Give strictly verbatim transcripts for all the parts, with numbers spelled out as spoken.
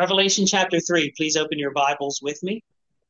Revelation chapter three, please open your Bibles with me.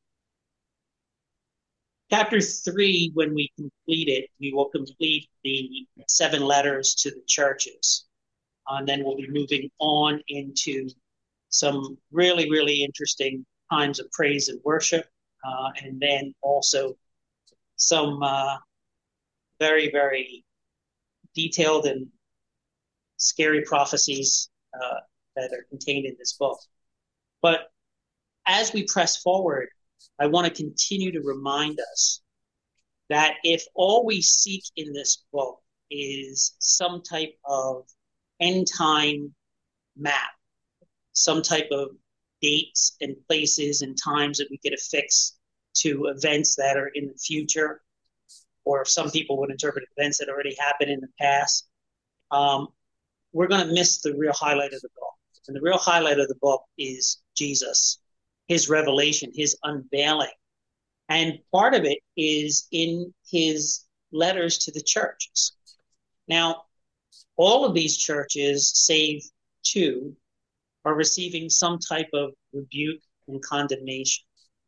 Chapter three, when we complete it, we will complete the seven letters to the churches. Uh, and then we'll be moving on into some really, really interesting times of praise and worship. Uh, and then also some uh, very, very detailed and scary prophecies uh, that are contained in this book. But as we press forward, I want to continue to remind us that if all we seek in this book is some type of end time map, some type of dates and places and times that we could affix to events that are in the future, or some people would interpret events that already happened in the past, um, we're going to miss the real highlight of the book. And the real highlight of the book is Jesus, his revelation, his unveiling. And part of it is in his letters to the churches. Now, all of these churches, save two, are receiving some type of rebuke and condemnation.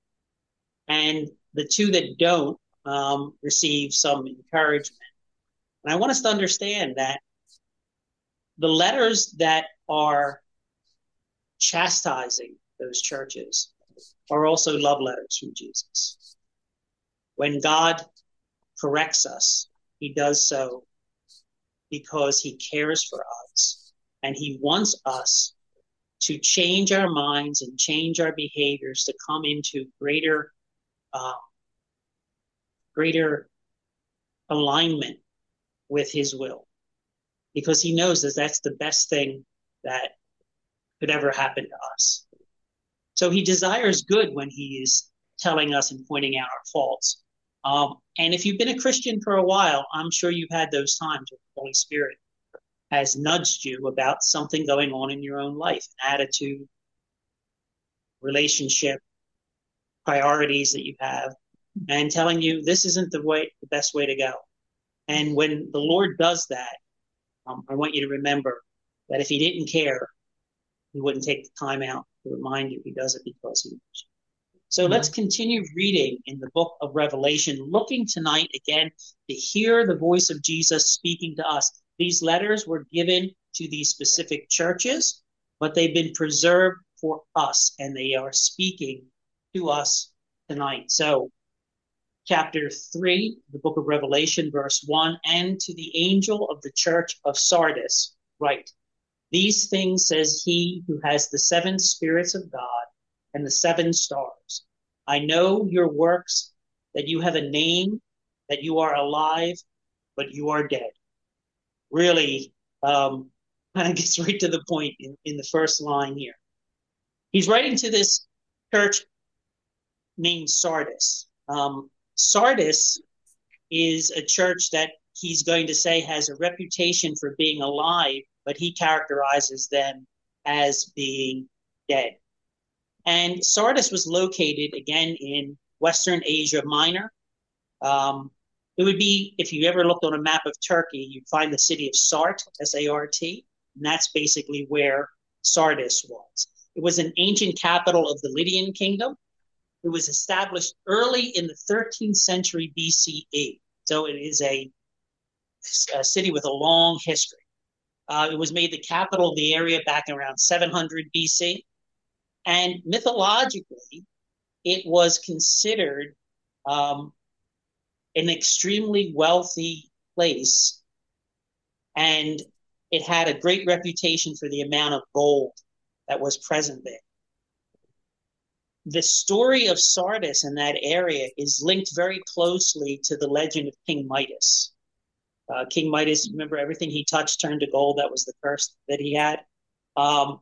And the two that don't um, receive some encouragement. And I want us to understand that the letters that are chastising those churches are also love letters from Jesus. When God corrects us, he does so because he cares for us and he wants us to change our minds and change our behaviors to come into greater, uh, greater alignment with his will, because he knows that that's the best thing that could ever happen to us. So he desires good when he is telling us and pointing out our faults. Um, and if you've been a Christian for a while, I'm sure you've had those times where the Holy Spirit has nudged you about something going on in your own life, attitude, relationship, priorities that you have, and telling you this isn't the way, the best way to go. And when the Lord does that, um, I want you to remember that if he didn't care, he wouldn't take the time out to remind you. He does it because he loves you. So mm-hmm. Let's continue reading in the book of Revelation, looking tonight again to hear the voice of Jesus speaking to us. These letters were given to these specific churches, but they've been preserved for us, and they are speaking to us tonight. So chapter three, the book of Revelation, verse one, and to the angel of the church of Sardis, write, these things says he who has the seven spirits of God and the seven stars. I know your works, that you have a name, that you are alive, but you are dead. Really, um, kind of gets right to the point in, in the first line here. He's writing to this church named Sardis. Um, Sardis is a church that he's going to say has a reputation for being alive, but he characterizes them as being dead. And Sardis was located, again, in Western Asia Minor. Um, it would be, if you ever looked on a map of Turkey, you'd find the city of Sart, S A R T, and that's basically where Sardis was. It was an ancient capital of the Lydian kingdom. It was established early in the thirteenth century B C E. So it is a, a city with a long history. Uh, it was made the capital of the area back around seven hundred B C. And mythologically, it was considered um, an extremely wealthy place. And it had a great reputation for the amount of gold that was present there. The story of Sardis in that area is linked very closely to the legend of King Midas. Uh, King Midas, remember, everything he touched turned to gold. That was the curse that he had. Um,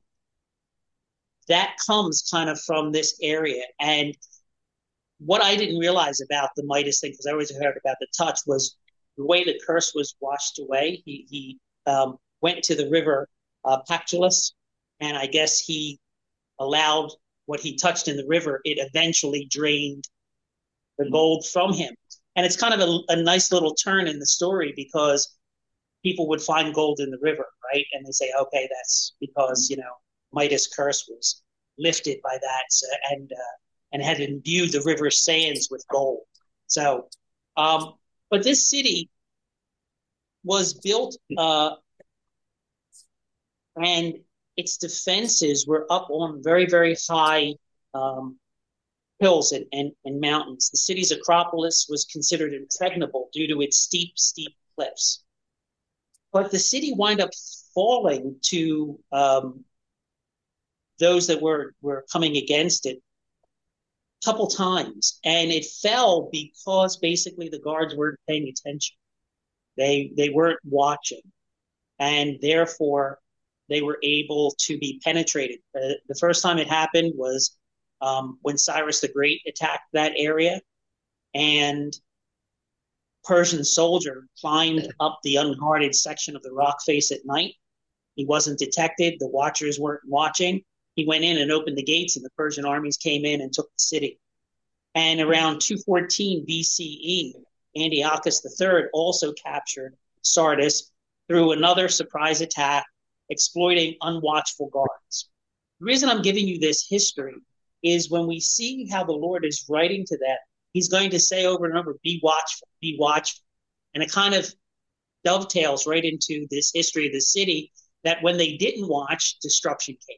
that comes kind of from this area. And what I didn't realize about the Midas thing, because I always heard about the touch, was the way the curse was washed away. He, he um, went to the river uh, Pactolus, and I guess he allowed what he touched in the river, it eventually drained the gold from him. And it's kind of a, a nice little turn in the story, because people would find gold in the river, right? And they say, okay, that's because, you know, Midas' curse was lifted by that, so, and uh, and had imbued the river sands with gold. So, um, but this city was built, uh, and its defenses were up on very, very high um, hills and, and, and mountains. The city's Acropolis was considered impregnable due to its steep, steep cliffs. But the city wound up falling to um, those that were, were coming against it a couple times. And it fell because basically the guards weren't paying attention. They, they weren't watching. And therefore, they were able to be penetrated. Uh, the first time it happened was um, when Cyrus the Great attacked that area, and Persian soldier climbed up the unguarded section of the rock face at night. He wasn't detected. The watchers weren't watching. He went in and opened the gates, and the Persian armies came in and took the city. And around two fourteen B C E, Antiochus the Third also captured Sardis through another surprise attack, exploiting unwatchful guards. The reason I'm giving you this history is when we see how the Lord is writing to them, he's going to say over and over, be watchful, be watchful. And it kind of dovetails right into this history of the city, that when they didn't watch, destruction came.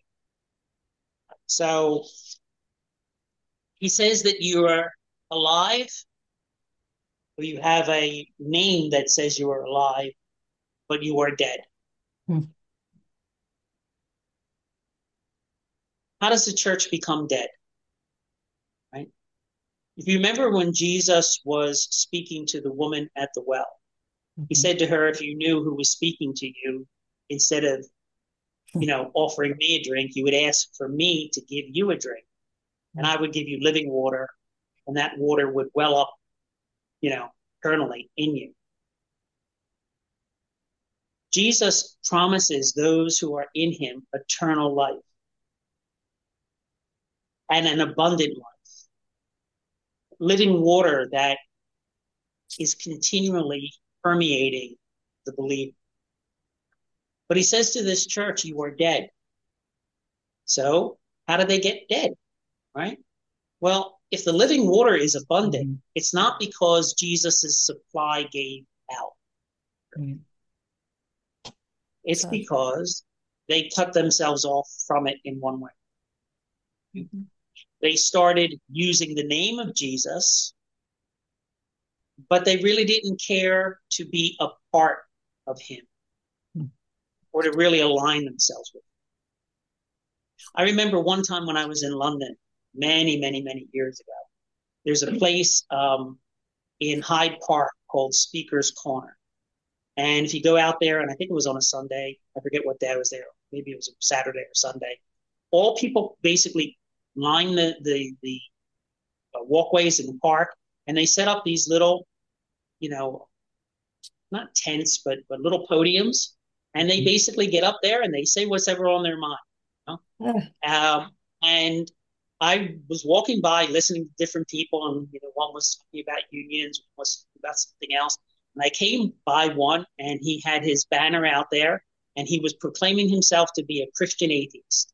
So he says that you are alive, or you have a name that says you are alive, but you are dead. Hmm. How does the church become dead? Right? If you remember when Jesus was speaking to the woman at the well, mm-hmm. he said to her, if you knew who was speaking to you, instead of, you know, offering me a drink, you would ask for me to give you a drink, and I would give you living water, and that water would well up, you know, eternally in you. Jesus promises those who are in him eternal life and an abundant life, living water that is continually permeating the believer. But he says to this church, you are dead. So how do they get dead, right? Well, if the living water is abundant, mm-hmm. it's not because Jesus' supply gave out. Mm-hmm. It's okay. Because they cut themselves off from it in one way. Mm-hmm. They started using the name of Jesus, but they really didn't care to be a part of him mm-hmm. or to really align themselves with him. I remember one time when I was in London, many, many, many years ago, there's a place um, in Hyde Park called Speaker's Corner. And if you go out there, and I think it was on a Sunday, I forget what day I was there, maybe it was a Saturday or Sunday, all people basically line the, the, the uh, walkways in the park, and they set up these little, you know, not tents, but, but little podiums. And they basically get up there and they say whatever on their mind. You know? Yeah. Um, and I was walking by listening to different people, and you know, one was talking about unions, one was talking about something else. And I came by one, and he had his banner out there, and he was proclaiming himself to be a Christian atheist.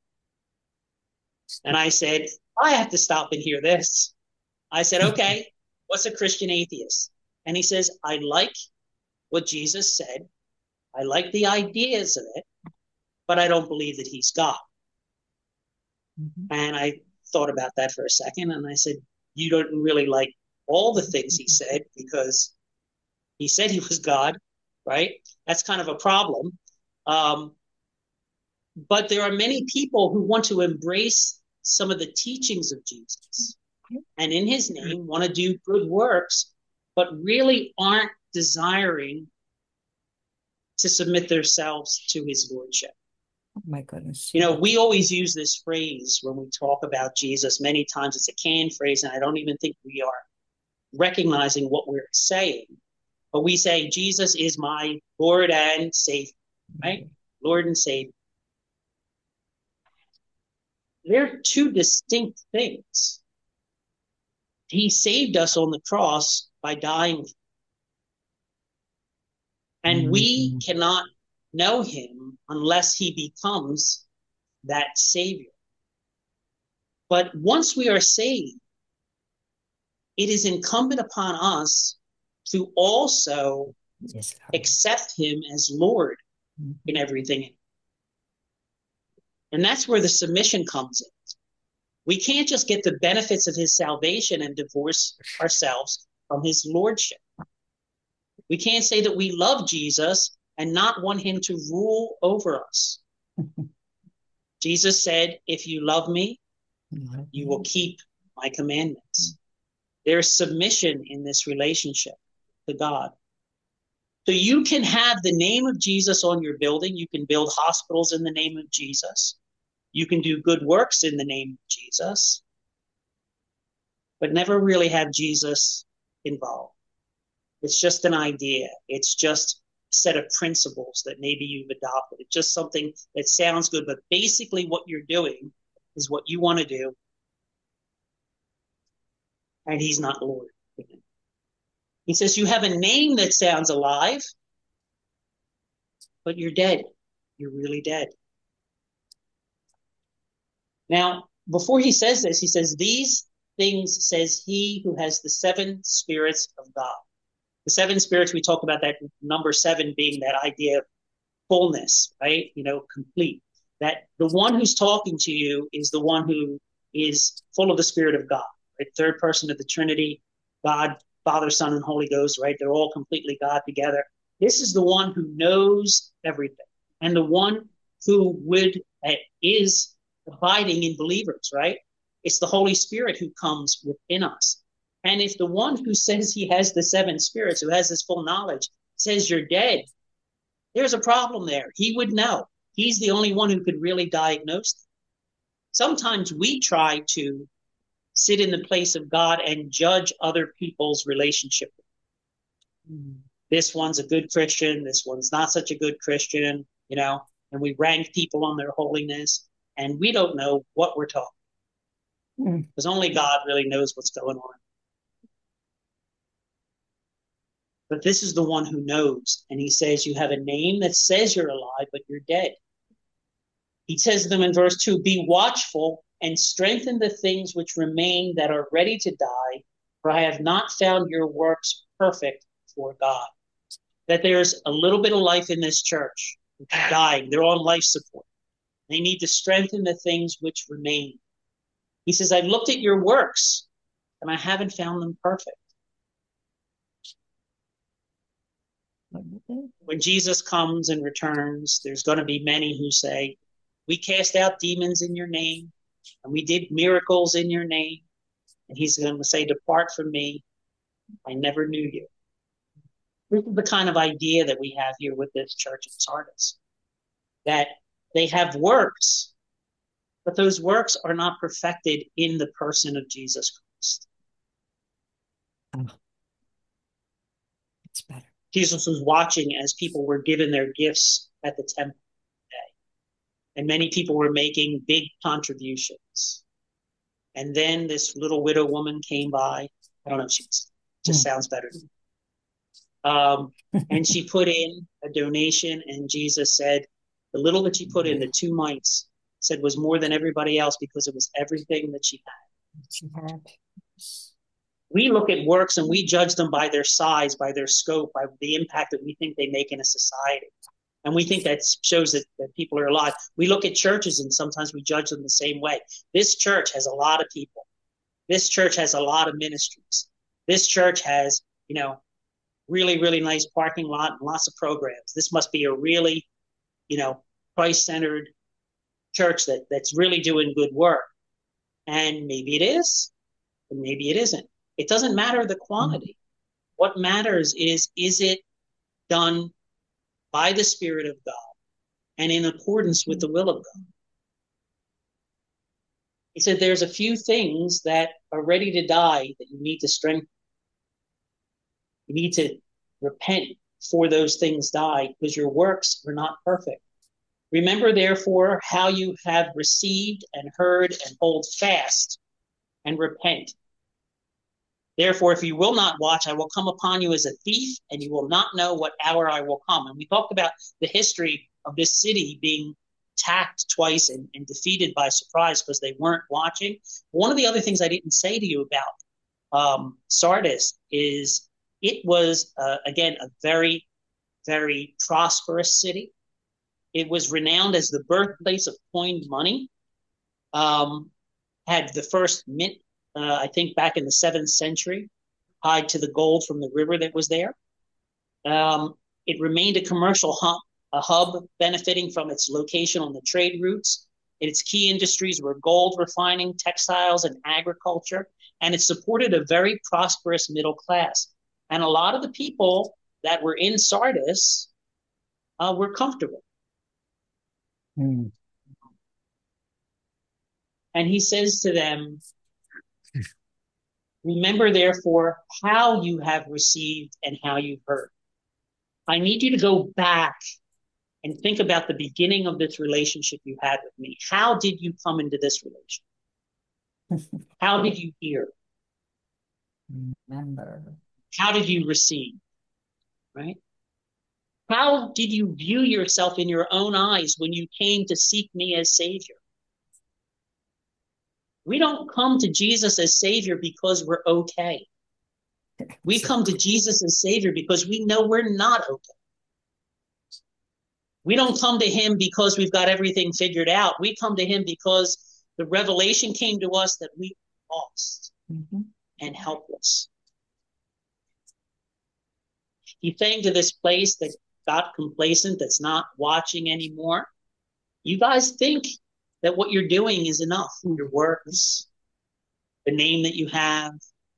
And I said, I have to stop and hear this. I said, okay, what's a Christian atheist? And he says, I like what Jesus said. I like the ideas of it, but I don't believe that he's God. Mm-hmm. And I thought about that for a second, and I said, you don't really like all the things he said, because he said he was God, right? That's kind of a problem. Um, but there are many people who want to embrace some of the teachings of Jesus and in his name want to do good works, but really aren't desiring to submit themselves to his lordship. Oh my goodness. You know, we always use this phrase when we talk about Jesus. Many times it's a canned phrase, and I don't even think we are recognizing what we're saying. But we say, Jesus is my Lord and Savior, right? Mm-hmm. Lord and Savior. They're two distinct things. He saved us on the cross by dying. And mm-hmm. we cannot know him unless he becomes that Savior. But once we are saved, it is incumbent upon us to also Yes, Lord. accept him as Lord Mhm. in everything. And that's where the submission comes in. We can't just get the benefits of his salvation and divorce ourselves from his lordship. We can't say that we love Jesus and not want him to rule over us. Jesus said, if you love me, you will keep my commandments. There's submission in this relationship to God. So you can have the name of Jesus on your building. You can build hospitals in the name of Jesus. You can do good works in the name of Jesus, but never really have Jesus involved. It's just an idea. It's just a set of principles that maybe you've adopted. It's just something that sounds good, but basically what you're doing is what you want to do, and he's not Lord. He says, you have a name that sounds alive, but you're dead. You're really dead. Now, before he says this, he says, these things says he who has the seven spirits of God. The seven spirits, we talk about that number seven being that idea of fullness, right? You know, complete. That the one who's talking to you is the one who is full of the Spirit of God, right? Third person of the Trinity, God, Father, Son, and Holy Ghost, right? They're all completely God together. This is the one who knows everything, and the one who would uh, is abiding in believers, right? It's the Holy Spirit who comes within us. And if the one who says he has the seven spirits, who has this full knowledge, says you're dead, there's a problem there. He would know. He's the only one who could really diagnose them. Sometimes we try to sit in the place of God and judge other people's relationship. Mm. This one's a good Christian. This one's not such a good Christian, you know, and we rank people on their holiness, and we don't know what we're talking. Mm. Because only God really knows what's going on. But this is the one who knows. And he says, you have a name that says you're alive, but you're dead. He says to them in verse two, be watchful and strengthen the things which remain that are ready to die, for I have not found your works perfect for God. That there's a little bit of life in this church. They're dying. They're on life support. They need to strengthen the things which remain. He says, I've looked at your works, and I haven't found them perfect. When Jesus comes and returns, there's going to be many who say, we cast out demons in your name, and we did miracles in your name. And he's going to say, depart from me. I never knew you. This is the kind of idea that we have here with this church of Sardis, that they have works, but those works are not perfected in the person of Jesus Christ. Oh. It's better. Jesus was watching as people were given their gifts at the temple today. And many people were making big contributions. And then this little widow woman came by. I don't know if she just mm. sounds better. Um, and she put in a donation, and Jesus said, the little that she put in, the two mites, said was more than everybody else because it was everything that she had. She had. We look at works and we judge them by their size, by their scope, by the impact that we think they make in a society. And we think that shows that, that people are alive. We look at churches and sometimes we judge them the same way. This church has a lot of people. This church has a lot of ministries. This church has, you know, really, really nice parking lot and lots of programs. This must be a really, you know, Christ-centered church that, that's really doing good work. And maybe it is, and maybe it isn't. It doesn't matter the quantity. What matters is, is it done by the Spirit of God and in accordance with the will of God? He said there's a few things that are ready to die that you need to strengthen. You need to repent before those things die because your works are not perfect. Remember, therefore, how you have received and heard, and hold fast and repent. Therefore, if you will not watch, I will come upon you as a thief, and you will not know what hour I will come. And we talked about the history of this city being attacked twice and, and defeated by surprise because they weren't watching. One of the other things I didn't say to you about um, Sardis is it was, uh, again, a very, very prosperous city. It was renowned as the birthplace of coined money. Um, had the first mint, uh, I think, back in the seventh century, tied to the gold from the river that was there. Um, it remained a commercial hub, a hub benefiting from its location on the trade routes. Its key industries were gold refining, textiles, and agriculture, and it supported a very prosperous middle class. And a lot of the people that were in Sardis uh, were comfortable. Mm. And he says to them, remember, therefore, how you have received and how you've heard. I need you to go back and think about the beginning of this relationship you had with me. How did you come into this relationship? How did you hear? Remember. How did you receive? Right? How did you view yourself in your own eyes when you came to seek me as Savior? We don't come to Jesus as Savior because we're okay. We come to Jesus as Savior because we know we're not okay. We don't come to him because we've got everything figured out. We come to him because the revelation came to us that we were lost mm-hmm. and helpless. He's saying to this place that got complacent, that's not watching anymore, you guys think that what you're doing is enough. Your works, the name that you have.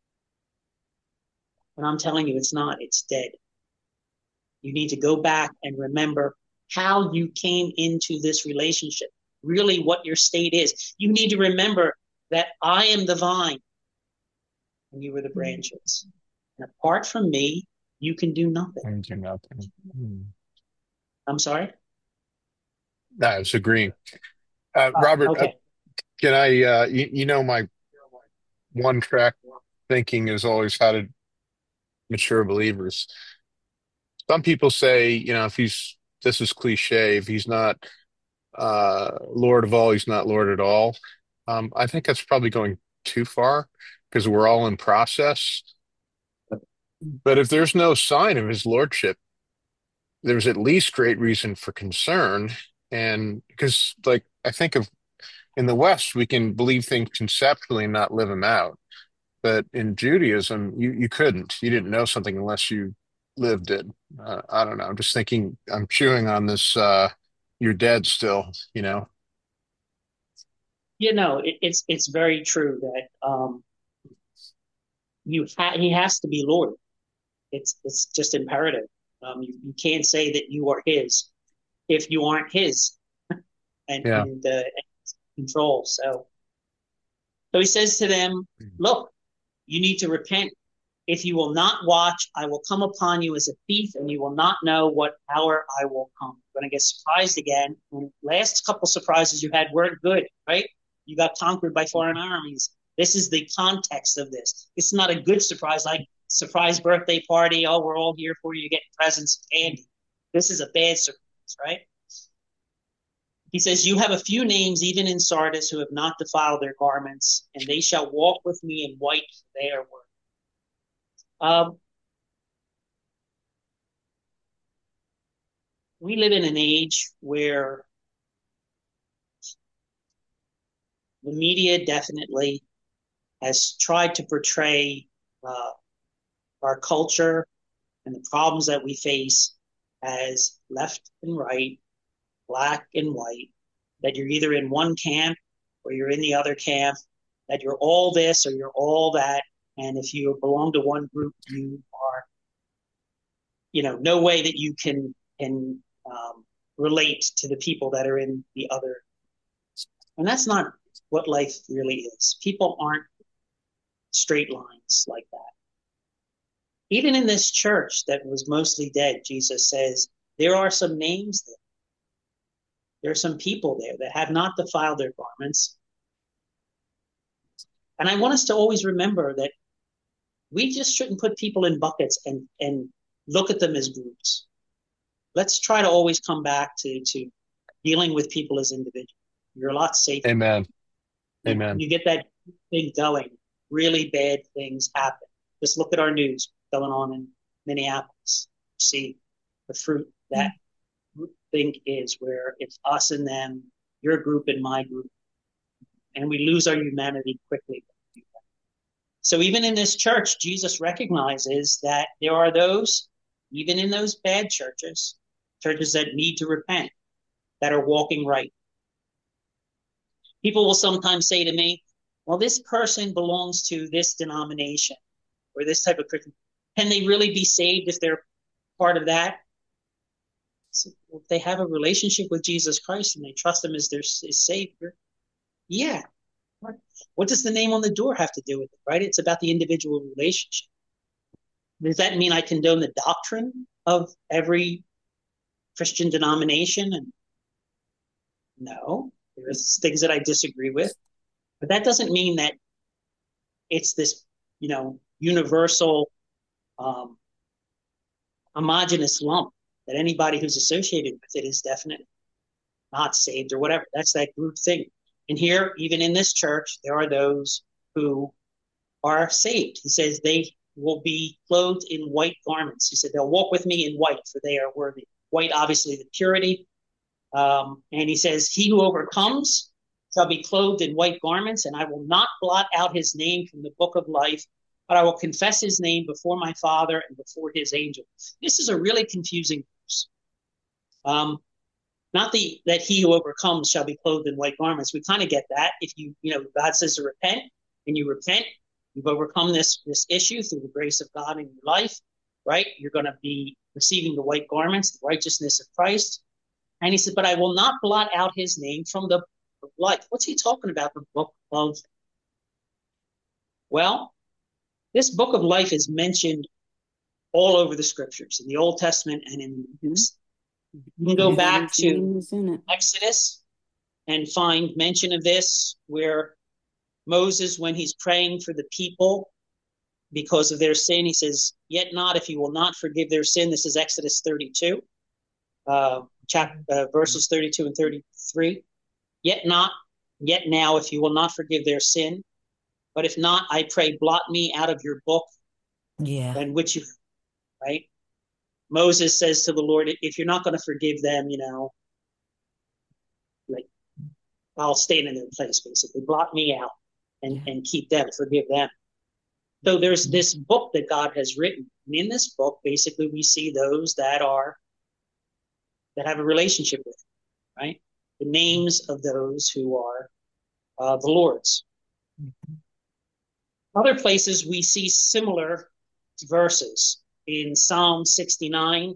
But I'm telling you, it's not. It's dead. You need to go back and remember how you came into this relationship, really what your state is. You need to remember that I am the vine and you were the branches. And apart from me, you can do nothing. I can do nothing. Hmm. I'm sorry? No, I was agreeing. Uh, Robert, okay. uh, can I, uh, you, you know, my one track thinking is always how to mature believers. Some people say, you know, if he's, this is cliche, if he's not uh, Lord of all, he's not Lord at all. Um, I think that's probably going too far because we're all in process. But if there's no sign of his lordship, there's at least great reason for concern. And because, like, I think of in the West, we can believe things conceptually and not live them out. But in Judaism, you, you couldn't. You didn't know something unless you lived it. Uh, I don't know. I'm just thinking, I'm chewing on this. Uh, you're dead still, you know? You know, it, it's it's very true that um, you ha- he has to be Lord. It's it's just imperative. Um, you, you can't say that you are his if you aren't his and, Yeah. and, uh, and control. So, so he says to them, look, you need to repent. If you will not watch, I will come upon you as a thief, and you will not know what hour I will come. You're going to get surprised again. And last couple surprises you had weren't good, right? You got conquered by foreign armies. This is the context of this. It's not a good surprise, like surprise birthday party. Oh, we're all here for you, getting presents and candy. This is a bad surprise, right? He says, you have a few names, even in Sardis, who have not defiled their garments, and they shall walk with me in white, for they are worthy. Um, we live in an age where the media definitely has tried to portray uh, our culture and the problems that we face as left and right, black and white, that you're either in one camp or you're in the other camp, that you're all this or you're all that. And if you belong to one group, you are, you know, no way that you can, can um, relate to the people that are in the other. And that's not what life really is. People aren't straight lines like that. Even in this church that was mostly dead, Jesus says, there are some names there. There are some people there that have not defiled their garments. And I want us to always remember that we just shouldn't put people in buckets and, and look at them as groups. Let's try to always come back to, to dealing with people as individuals. You're a lot safer. Amen. And Amen. when you get that thing going, really bad things happen. Just look at our news going on in Minneapolis. See the fruit that thing is, where it's us and them, your group and my group, and we lose our humanity quickly. So even in this church, Jesus recognizes that there are those, even in those bad churches, churches that need to repent, that are walking right. People will sometimes say to me, well, this person belongs to this denomination or this type of Christian. Can they really be saved if they're part of that? So if they have a relationship with Jesus Christ and they trust him as their as Savior, yeah. What does the name on the door have to do with it, right? It's about the individual relationship. Does that mean I condone the doctrine of every Christian denomination? And no, there's things that I disagree with, but that doesn't mean that it's this, you know, universal, um, homogenous lump that anybody who's associated with it is definitely not saved or whatever. That's that group thing. And here, even in this church, there are those who are saved. He says they will be clothed in white garments. He said they'll walk with me in white, for they are worthy. White, obviously, the purity. Um, and he says, he who overcomes shall be clothed in white garments, and I will not blot out his name from the book of life, but I will confess his name before my Father and before his angels. This is a really confusing verse. Um, Not the, that he who overcomes shall be clothed in white garments. We kind of get that. If you, you know, God says to repent, and you repent, you've overcome this, this issue through the grace of God in your life, right? You're going to be receiving the white garments, the righteousness of Christ. And he said, but I will not blot out his name from the book of life. What's he talking about, the book of? Well, this book of life is mentioned all over the scriptures, in the Old Testament and in the New Testament. You can go back to Exodus and find mention of this, where Moses, when he's praying for the people because of their sin, he says, yet not if you will not forgive their sin. This is Exodus thirty-two, uh, chapter, uh, verses thirty-two and thirty-three. Yet not, yet now if you will not forgive their sin. But if not, I pray, blot me out of your book. Yeah. And which you, right? Moses says to the Lord, if you're not going to forgive them, you know, like, I'll stand in their place, basically. Blot me out and, yeah. and keep them, forgive them. So there's this book that God has written. And in this book, basically, we see those that are, that have a relationship with him, right? The names of those who are uh, the Lord's. Mm-hmm. Other places we see similar verses. In Psalm sixty-nine,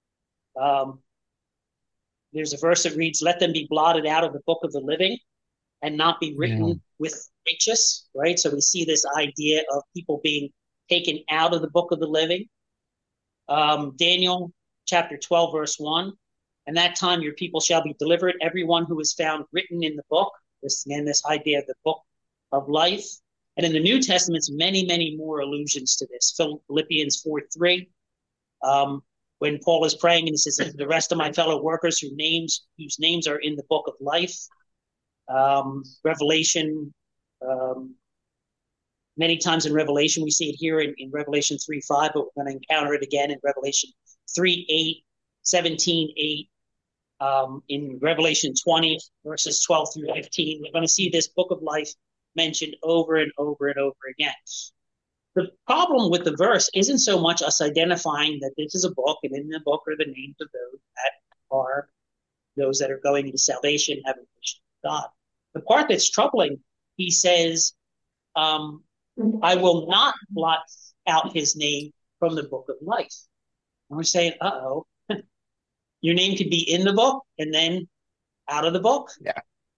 um, there's a verse that reads, let them be blotted out of the book of the living and not be written yeah. with righteous, right? So we see this idea of people being taken out of the book of the living. Um, Daniel chapter twelve, verse one, and that time your people shall be delivered, everyone who is found written in the book. This, again, this idea of the book of life. And in the New Testament, many, many more allusions to this. Philippians four three, um, when Paul is praying and he says, the rest of my fellow workers whose names, whose names are in the book of life. Um, Revelation, um, many times in Revelation, we see it here in, in Revelation three five, but we're going to encounter it again in Revelation three eight, seventeen eight, um, in Revelation twenty, verses twelve through fifteen. We're going to see this book of life mentioned over and over and over again. The problem with the verse isn't so much us identifying that this is a book, and in the book are the names of those that are those that are going into salvation, having relationship with God. The part that's troubling, he says, um, I will not blot out his name from the book of life. And we're saying, uh-oh, your name could be in the book and then out of the book. Yeah.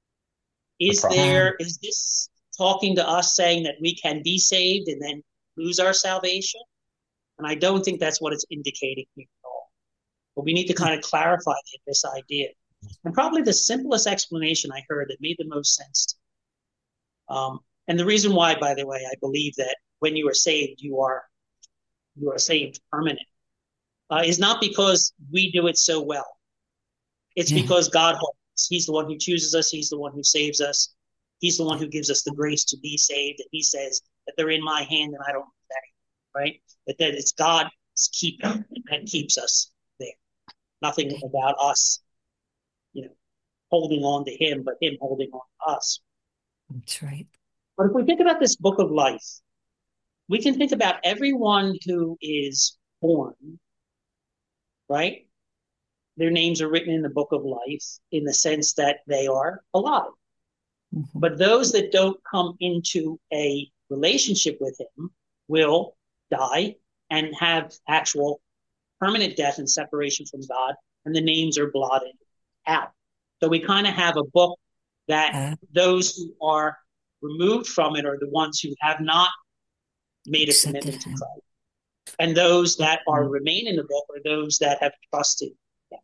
Is The there, is this talking to us saying that we can be saved and then lose our salvation? And I don't think that's what it's indicating here at all. But we need to kind of clarify this idea. And probably the simplest explanation I heard that made the most sense to me. Um, and the reason why, by the way, I believe that when you are saved, you are you are saved permanent, uh, is not because we do it so well. It's yeah. because God He's the one who chooses us. He's the one who saves us. He's the one who gives us the grace to be saved. And he says that they're in my hand and I don't know that, right? But that it's God's keeping that keeps us there. Nothing about us, you know, holding on to him, but him holding on to us. That's right. But if we think about this book of life, we can think about everyone who is born, right? Their names are written in the book of life in the sense that they are alive. Mm-hmm. But those that don't come into a relationship with him will die and have actual permanent death and separation from God, and the names are blotted out. So we kind of have a book that Uh, those who are removed from it are the ones who have not made a accepted commitment to him. Christ. And those that are Mhm. remain in the book are those that have trusted him.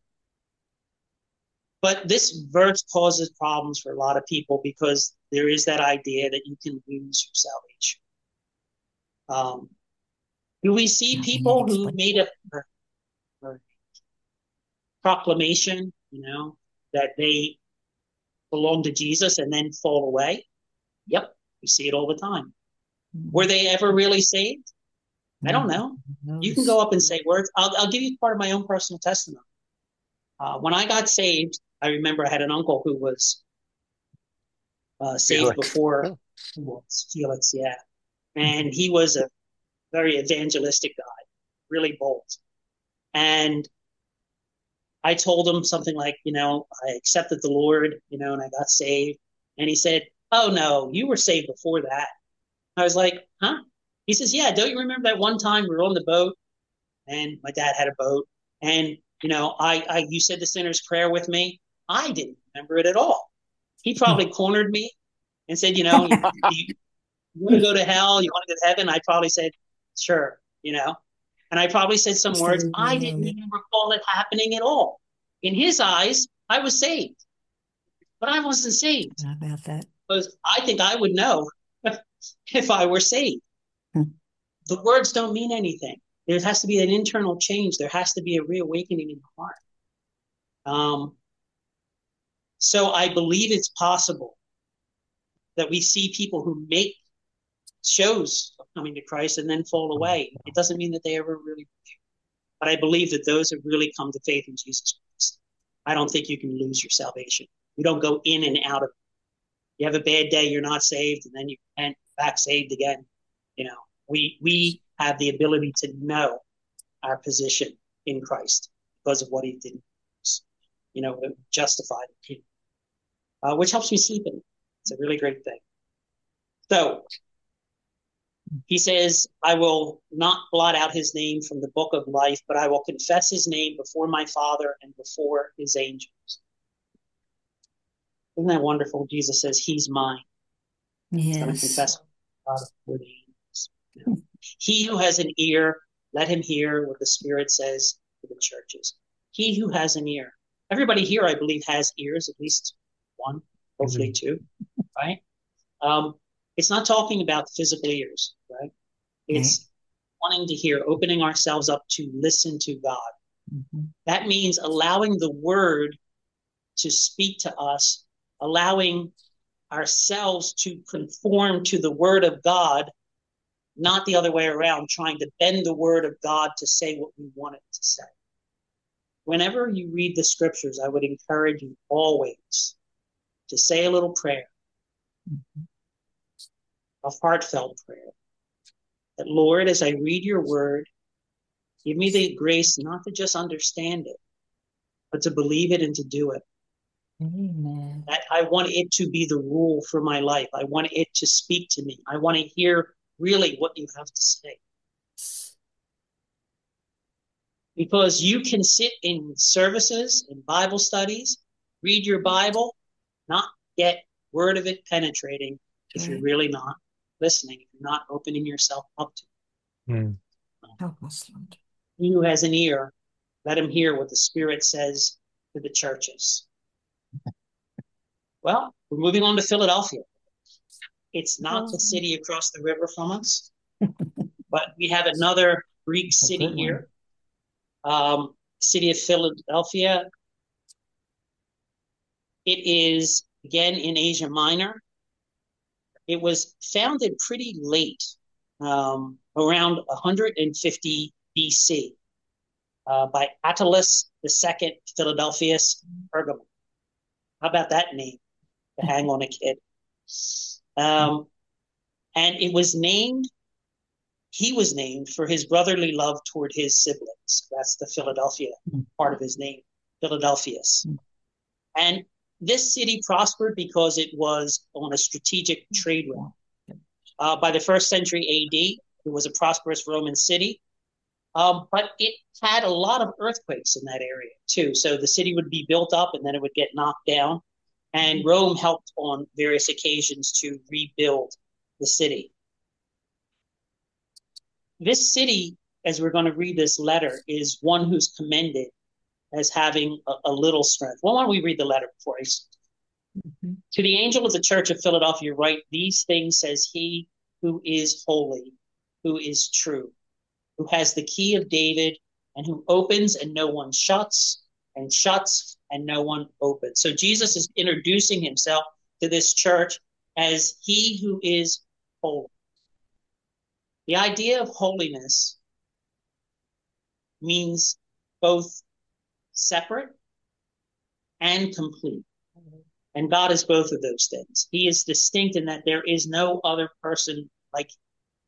But this verse causes problems for a lot of people because there is that idea that you can lose your salvation. Um, do we see How can you people who explain? made a, a, a proclamation, you know, that they belong to Jesus and then fall away? Yep, we see it all the time. Were they ever really saved? I don't know. You can go up and say words. I'll, I'll give you part of my own personal testimony. Uh, when I got saved, I remember I had an uncle who was uh, saved Felix. before Oh. was Felix, yeah. And he was a very evangelistic guy, really bold. And I told him something like, you know, I accepted the Lord, you know, and I got saved. And he said, oh, no, you were saved before that. I was like, huh? He says, yeah, don't you remember that one time we were on the boat and my dad had a boat and, you know, I, I you said the sinner's prayer with me. I didn't remember it at all. He probably cornered me and said, you know, you, you, you want to go to hell? You want to go to heaven? I probably said, sure, you know. And I probably said some words. I didn't even recall it happening at all. In his eyes, I was saved, but I wasn't saved. How about that? Because I think I would know if I were saved. Hmm. The words don't mean anything. There has to be an internal change. There has to be a reawakening in the heart. Um, so I believe it's possible that we see people who make shows of coming to Christ and then fall away. It doesn't mean that they ever really do. But I believe that those have really come to faith in Jesus Christ. I don't think you can lose your salvation. You don't go in and out of it. You have a bad day, you're not saved, and then you and back saved again. You know, we we have the ability to know our position in Christ because of what he did. You know, justified him, uh, which helps me sleep in it. It's a really great thing. So he says, I will not blot out his name from the book of life, but I will confess his name before my Father and before his angels. Isn't that wonderful? Jesus says, he's mine. He's going to Yes. confess God before the angels. You know? He who has an ear, let him hear what the Spirit says to the churches. He who has an ear. Everybody here, I believe, has ears, at least one, hopefully Mhm. two, right? Um, it's not talking about physical ears, right? It's wanting to hear, opening ourselves up to listen to God. Mm-hmm. That means allowing the word to speak to us, allowing ourselves to conform to the word of God, not the other way around, trying to bend the word of God to say what we want it to say. Whenever you read the scriptures, I would encourage you always to say a little prayer, Mm-hmm. a heartfelt prayer. That, Lord, as I read your word, give me the grace not to just understand it, but to believe it and to do it. Amen. That I want it to be the rule for my life. I want it to speak to me. I want to hear really what you have to say. Because you can sit in services, in Bible studies, read your Bible, not get word of it penetrating if you're Right. really not listening, if you're not opening yourself up to it. Mm. Help us, Lord. He who has an ear, let him hear what the Spirit says to the churches. Well, we're moving on to Philadelphia. It's not the city across the river from us, but we have another Greek city good one. here. Um, city of Philadelphia It is, again, in Asia Minor. It was founded pretty late, um, around one hundred fifty B C, uh, by Attalus the Second Philadelphus Pergamon. How about that name to hang on a kid? Um, and it was named, he was named for his brotherly love toward his siblings. That's the Philadelphia part of his name, Philadelphus. And this city prospered because it was on a strategic trade route. Uh, by the first century A D, it was a prosperous Roman city, um, but it had a lot of earthquakes in that area too. So the city would be built up and then it would get knocked down. And Rome helped on various occasions to rebuild the city. This city, as we're going to read this letter, is one who's commended as having a, a little strength. Well, why don't we read the letter before I mm-hmm. To the angel of the church of Philadelphia write, these things says he who is holy, who is true, who has the key of David, and who opens and no one shuts, and shuts and no one opens. So Jesus is introducing himself to this church as he who is holy. The idea of holiness means both separate and complete. And God is both of those things. He is distinct in that there is no other person like him.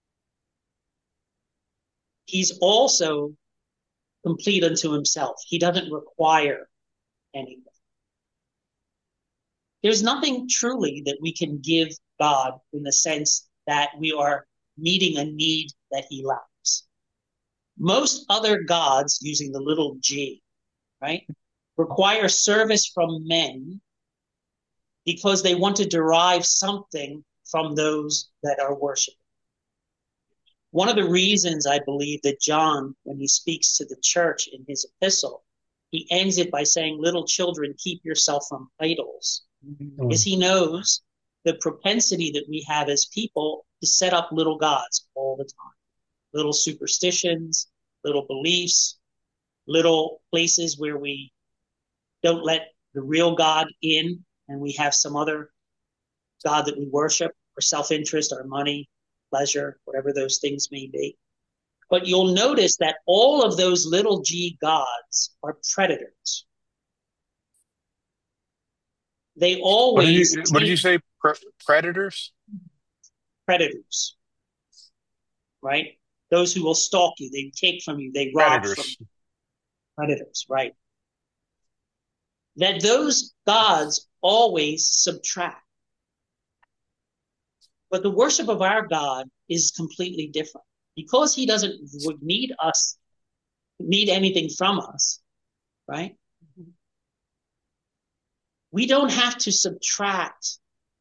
He's also complete unto himself. He doesn't require anything. There's nothing truly that we can give God in the sense that we are meeting a need that he lacks. Most other gods, using the little g, right, require service from men because they want to derive something from those that are worshiping. One of the reasons I believe that John, when he speaks to the church in his epistle, he ends it by saying, little children, keep yourself from idols, mm-hmm. is he knows the propensity that we have as people to set up little gods all the time, little superstitions, little beliefs, little places where we don't let the real God in, and we have some other God that we worship for self-interest, our money, pleasure, whatever those things may be. But you'll notice that all of those little g gods are predators. They always... What did you, what did you say? Pre- predators? Predators. Right? Those who will stalk you, they take from you, they rob predators. from you. Predators, right. That those gods always subtract. But the worship of our God is completely different. Because he doesn't need us, need anything from us, right? We don't have to subtract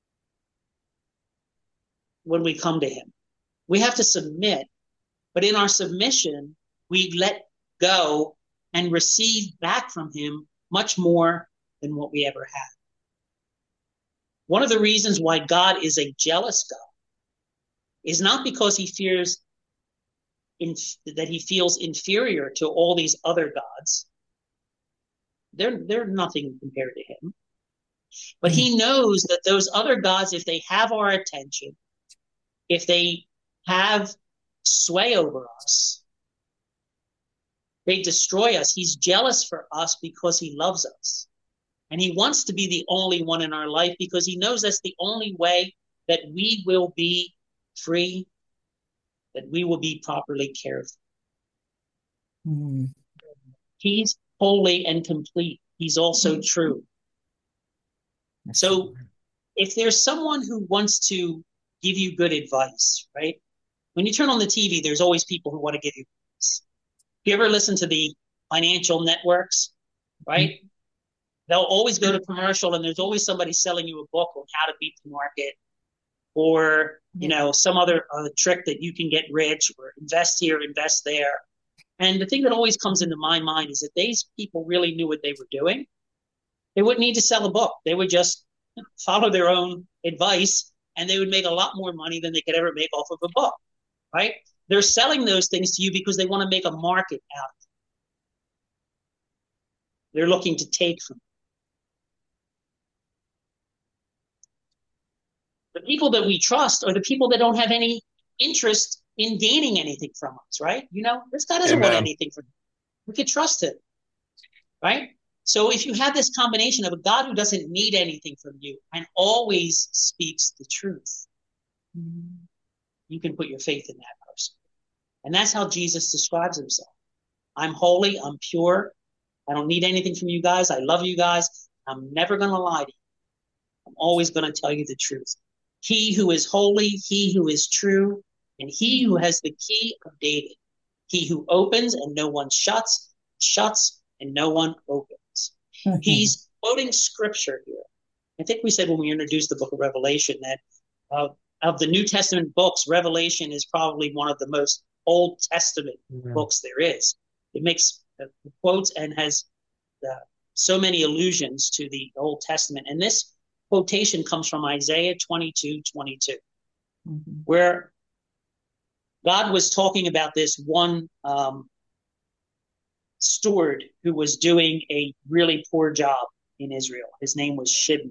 when we come to him. We have to submit, but in our submission, we let go and receive back from him much more than what we ever had. One of the reasons why God is a jealous God is not because he fears in, that he feels inferior to all these other gods. They're, they're nothing compared to him. But he knows that those other gods, if they have our attention, if they have sway over us, they destroy us. He's jealous for us because he loves us. And he wants to be the only one in our life because he knows that's the only way that we will be free, that we will be properly cared for. Mm. He's holy and complete. He's also mm. true. That's so true. If there's someone who wants to give you good advice, right? When you turn on the T V, there's always people who want to give you advice. If you ever listen to the financial networks, right? Mm-hmm. They'll always go to commercial and there's always somebody selling you a book on how to beat the market or, you know, some other uh, trick that you can get rich or invest here, invest there. And the thing that always comes into my mind is that these people really knew what they were doing. They wouldn't need to sell a book. They would just follow their own advice and they would make a lot more money than they could ever make off of a book, right? They're selling those things to you because they want to make a market out of it. They're looking to take from you. The people that we trust are the people that don't have any interest in gaining anything from us, right? You know, this guy doesn't want Amen. anything from us. We could trust him, right? So if you have this combination of a God who doesn't need anything from you and always speaks the truth, you can put your faith in that person. And that's how Jesus describes himself. I'm holy, I'm pure, I don't need anything from you guys, I love you guys, I'm never going to lie to you. I'm always going to tell you the truth. He who is holy, he who is true, and he who has the key of David. He who opens and no one shuts, shuts and no one opens. He's quoting scripture here. I think we said when we introduced the book of Revelation that uh, of the New Testament books, Revelation is probably one of the most Old Testament Yeah. books there is. It makes uh, quotes and has uh, so many allusions to the Old Testament. And this quotation comes from Isaiah twenty-two twenty-two, Mm-hmm. where God was talking about this one um, steward who was doing a really poor job in Israel. His name was Shibna.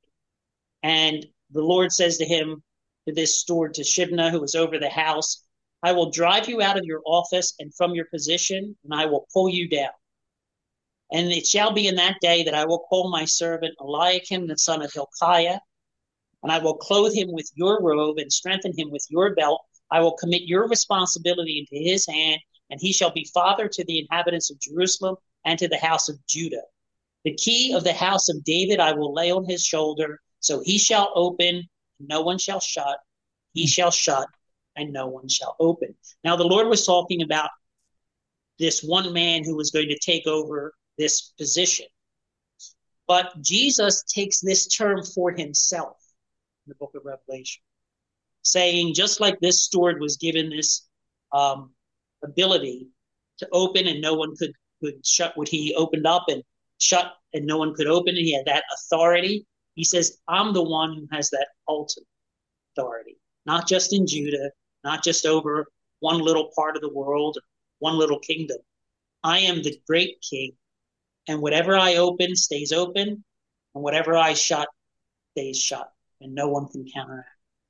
And the Lord says to him, to this steward, to Shibna, who was over the house, I will drive you out of your office and from your position, and I will pull you down. And it shall be in that day that I will call my servant Eliakim, the son of Hilkiah, and I will clothe him with your robe and strengthen him with your belt. I will commit your responsibility into his hand, and he shall be father to the inhabitants of Jerusalem and to the house of Judah. The key of the house of David I will lay on his shoulder, so he shall open, and no one shall shut. He shall shut, and no one shall open. Now, the Lord was talking about this one man who was going to take over this position. But Jesus takes this term for himself in the book of Revelation, saying just like this steward was given this um, ability to open and no one could, could shut what he opened up, and shut and no one could open, and he had that authority. He says, I'm the one who has that ultimate authority, not just in Judah, not just over one little part of the world, one little kingdom. I am the great king, and whatever I open stays open, and whatever I shut stays shut, and no one can counteract.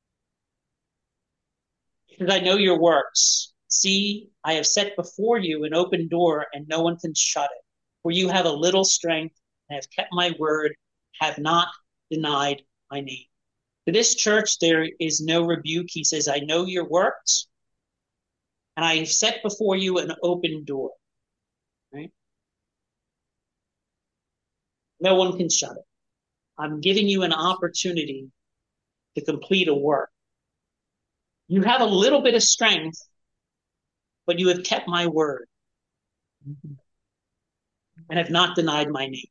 Because I know your works. See, I have set before you an open door, and no one can shut it. For you have a little strength, and have kept my word, have not denied my name. To this church there is no rebuke. He says, I know your works, and I have set before you an open door. Right? No one can shut it. I'm giving you an opportunity to complete a work. You have a little bit of strength, but you have kept my word and have not denied my name.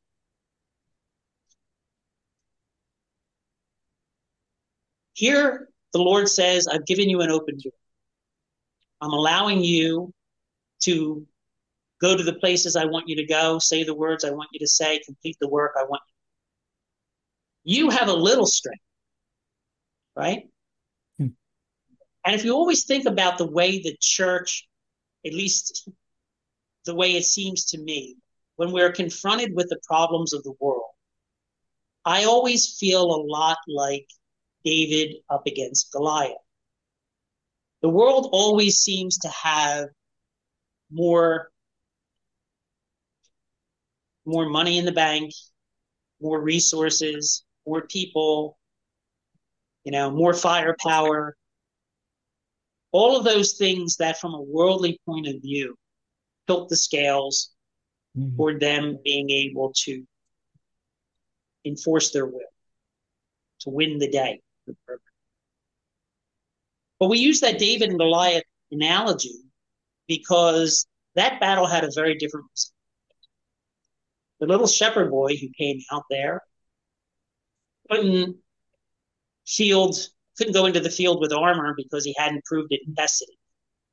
Here, the Lord says, I've given you an open door. I'm allowing you to go to the places I want you to go, say the words I want you to say, complete the work I want you. You have a little strength, right? Hmm. And if you always think about the way the church, at least the way it seems to me, when we're confronted with the problems of the world, I always feel a lot like David up against Goliath. The world always seems to have more, more money in the bank, more resources, more people, you know, more firepower. All of those things that from a worldly point of view tilt the scales Mm-hmm. toward them being able to enforce their will, to win the day. But we use that David and Goliath analogy because that battle had a very different result. The little shepherd boy who came out there couldn't field, couldn't go into the field with armor because he hadn't proved it and tested it.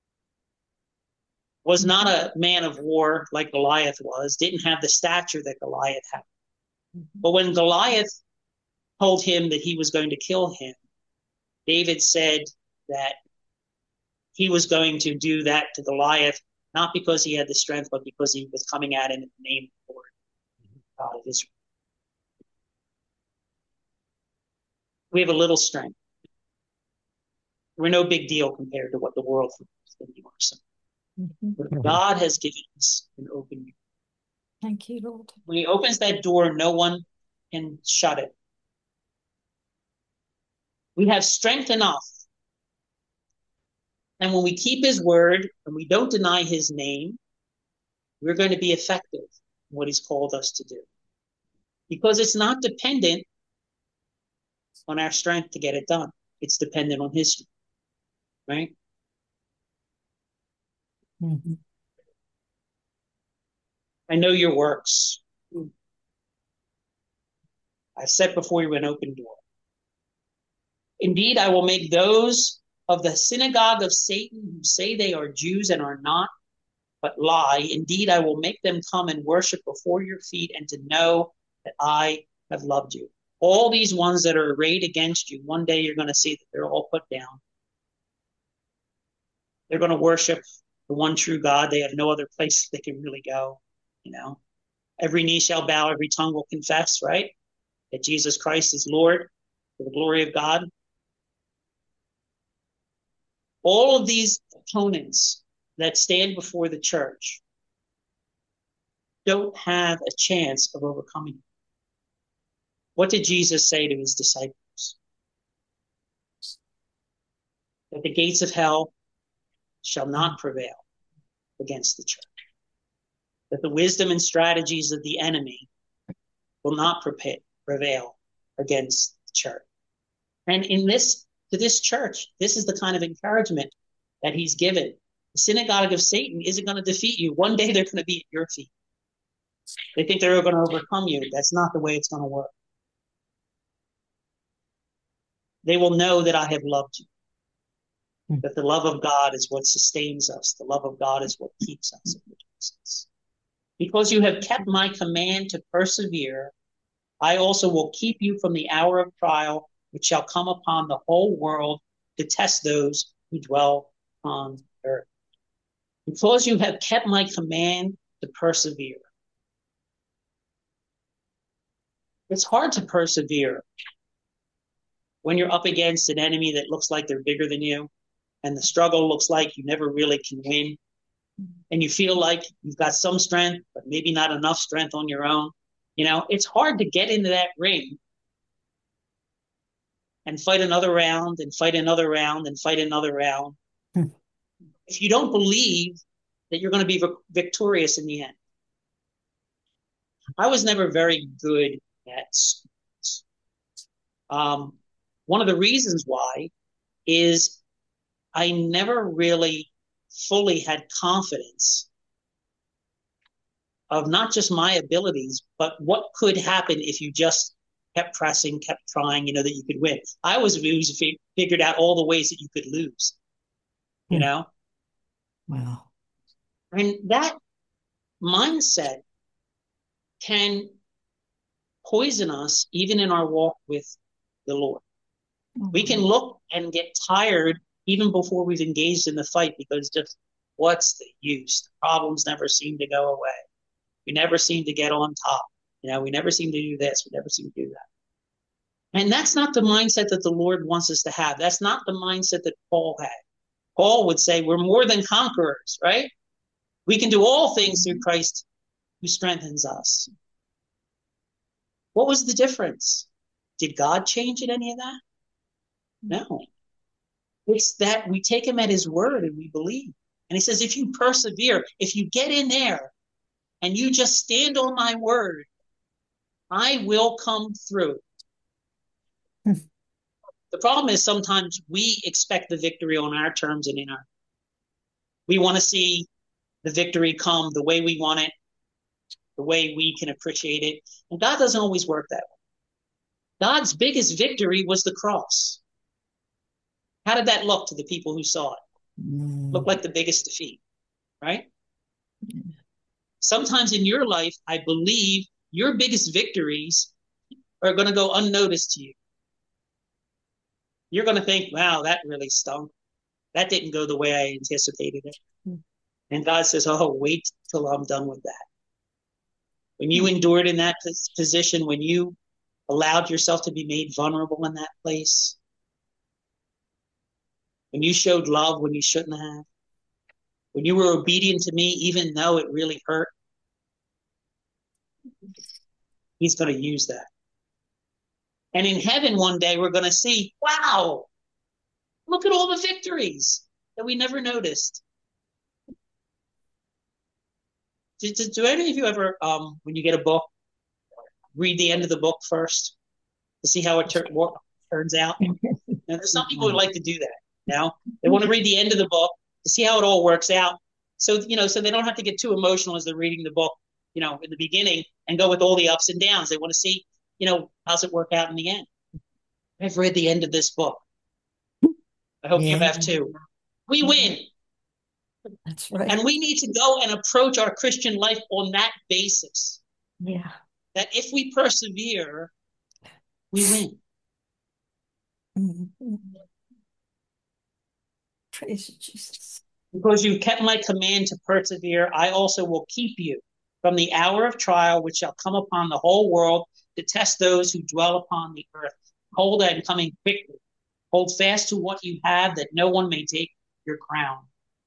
Was not a man of war like Goliath was, didn't have the stature that Goliath had. But when Goliath told him that he was going to kill him, David said that he was going to do that to Goliath, not because he had the strength, but because he was coming at him in the name of the Lord, God of Israel. We have a little strength. We're no big deal compared to what the world thinks that we are. So, Mhm. but God has given us an open door. Thank you, Lord. When he opens that door, no one can shut it. We have strength enough. And when we keep his word and we don't deny his name, we're going to be effective in what he's called us to do. Because it's not dependent on our strength to get it done. It's dependent on his strength, right? Mhm. I know your works. I've set before you an open door. Indeed, I will make those of the synagogue of Satan who say they are Jews and are not, but lie. Indeed, I will make them come and worship before your feet and to know that I have loved you. All these ones that are arrayed against you, one day you're going to see that they're all put down. They're going to worship the one true God. They have no other place they can really go. You know, every knee shall bow, every tongue will confess, right? That Jesus Christ is Lord for the glory of God. All of these opponents that stand before the church don't have a chance of overcoming it. What did Jesus say to his disciples? That the gates of hell shall not prevail against the church. That the wisdom and strategies of the enemy will not prevail against the church. And in this, to this church, this is the kind of encouragement that he's given. The synagogue of Satan isn't going to defeat you. One day they're going to be at your feet. They think they're going to overcome you. That's not the way it's going to work. They will know that I have loved you. That the love of God is what sustains us. The love of God is what keeps us. Because you have kept my command to persevere, I also will keep you from the hour of trial, which shall come upon the whole world to test those who dwell on earth. Because you have kept my command to persevere. It's hard to persevere when you're up against an enemy that looks like they're bigger than you, and the struggle looks like you never really can win, and you feel like you've got some strength, but maybe not enough strength on your own. You know, it's hard to get into that ring and fight another round and fight another round and fight another round if you don't believe that you're going to be victorious in the end. I was never very good at sports. Um, one of the reasons why is I never really fully had confidence of not just my abilities, but what could happen if you just kept pressing, kept trying, you know, that you could win. I was always figured out all the ways that you could lose, you hmm. know? Wow. And that mindset can poison us even in our walk with the Lord. Mm-hmm. We can look and get tired even before we've engaged in the fight because just what's the use? The problems never seem to go away. We never seem to get on top. You know, we never seem to do this. We never seem to do that. And that's not the mindset that the Lord wants us to have. That's not the mindset that Paul had. Paul would say we're more than conquerors, right? We can do all things through Christ who strengthens us. What was the difference? Did God change in any of that? No. It's that we take him at his word and we believe. And he says, if you persevere, if you get in there and you just stand on my word, I will come through. The problem is sometimes we expect the victory on our terms and in our, we want to see the victory come the way we want it, the way we can appreciate it. And God doesn't always work that way. God's biggest victory was the cross. How did that look to the people who saw it? Mm. Looked like the biggest defeat, right? Mm. Sometimes in your life, I believe your biggest victories are going to go unnoticed to you. You're going to think, wow, that really stunk. That didn't go the way I anticipated it. Mm. And God says, oh, wait till I'm done with that. When you mm. endured in that position, when you allowed yourself to be made vulnerable in that place, when you showed love when you shouldn't have, when you were obedient to me, even though it really hurt. He's going to use that. And in heaven one day, we're going to see, wow, look at all the victories that we never noticed. Do, do, do any of you ever, um, when you get a book, read the end of the book first to see how it tur- turns out? Now, there's some people who like to do that. You know? They want to read the end of the book to see how it all works out. So, you know, so they don't have to get too emotional as they're reading the book, you know, in the beginning and go with all the ups and downs. They want to see, you know, how's it work out in the end? I've read the end of this book. I hope Yeah. you have too. We win. That's right. And we need to go and approach our Christian life on that basis. Yeah. That if we persevere, we win. Mhm. Praise you, Jesus. Because you kept my command to persevere, I also will keep you from the hour of trial which shall come upon the whole world to test those who dwell upon the earth. Hold, I am coming quickly. Hold fast to what you have, that no one may take your crown.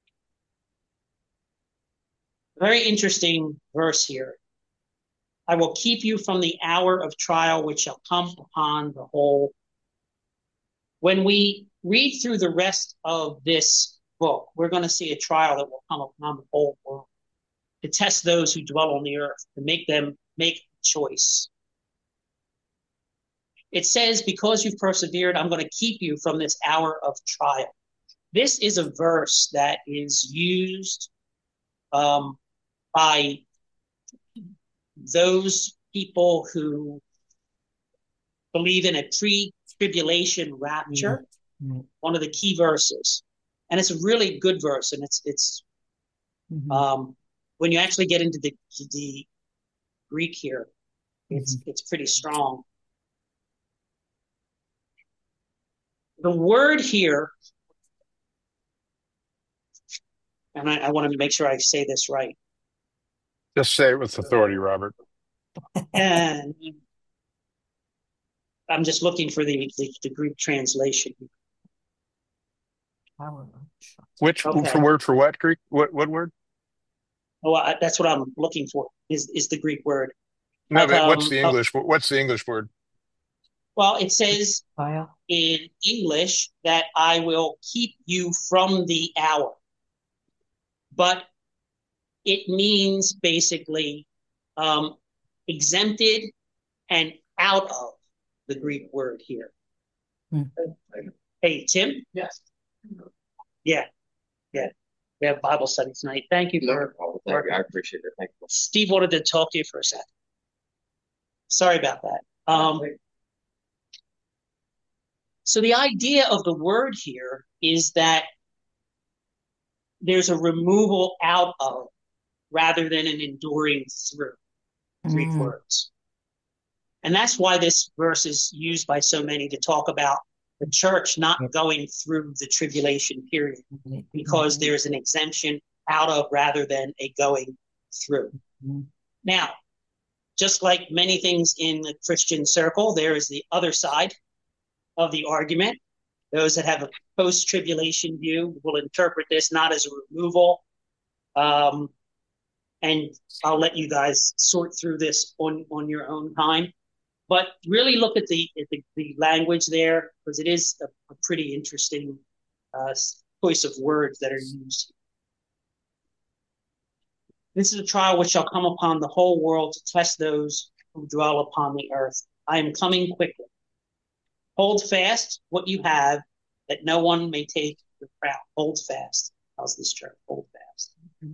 Very interesting verse here. I will keep you from the hour of trial which shall come upon the whole. When we read through the rest of this book, we're going to see a trial that will come upon the whole world to test those who dwell on the earth, to make them make a choice. It says, because you've persevered, I'm going to keep you from this hour of trial. This is a verse that is used um, by those people who believe in a pre-tribulation rapture, mm-hmm. one of the key verses. And it's a really good verse. And it's, it's mm-hmm. um, when you actually get into the, the Greek here, it's, mm-hmm. it's pretty strong. The word here, and I, I want to make sure I say this right. Just say it with authority, Robert. And I'm just looking for the, the, the Greek translation. Which okay. for word for what Greek? What what word? Oh, I, that's what I'm looking for. Is is the Greek word? No, of, but what's um, the English? Of, what's the English word? Well, it says in English that I will keep you from the hour, but it means basically um, exempted and out of the Greek word here. Hmm. Hey, Tim? Yes. Yeah. Yeah. We have Bible study tonight. Thank you for no, thank you. I appreciate it. Thank you. Steve wanted to talk to you for a second. Sorry about that. Um, so the idea of the word here is that there's a removal out of rather than an enduring through. Greek mm. words. And that's why this verse is used by so many to talk about the church not going through the tribulation period, because mm-hmm. there's an exemption out of rather than a going through. Mm-hmm. Now, just like many things in the Christian circle, there is the other side of the argument. Those that have a post-tribulation view will interpret this not as a removal. Um, and I'll let you guys sort through this on, on your own time. But really look at the at the, the language there, because it is a, a pretty interesting uh, choice of words that are used. This is a trial which shall come upon the whole world to test those who dwell upon the earth. I am coming quickly. Hold fast what you have, that no one may take your crown. Hold fast. How's this church? Hold fast. Mm-hmm.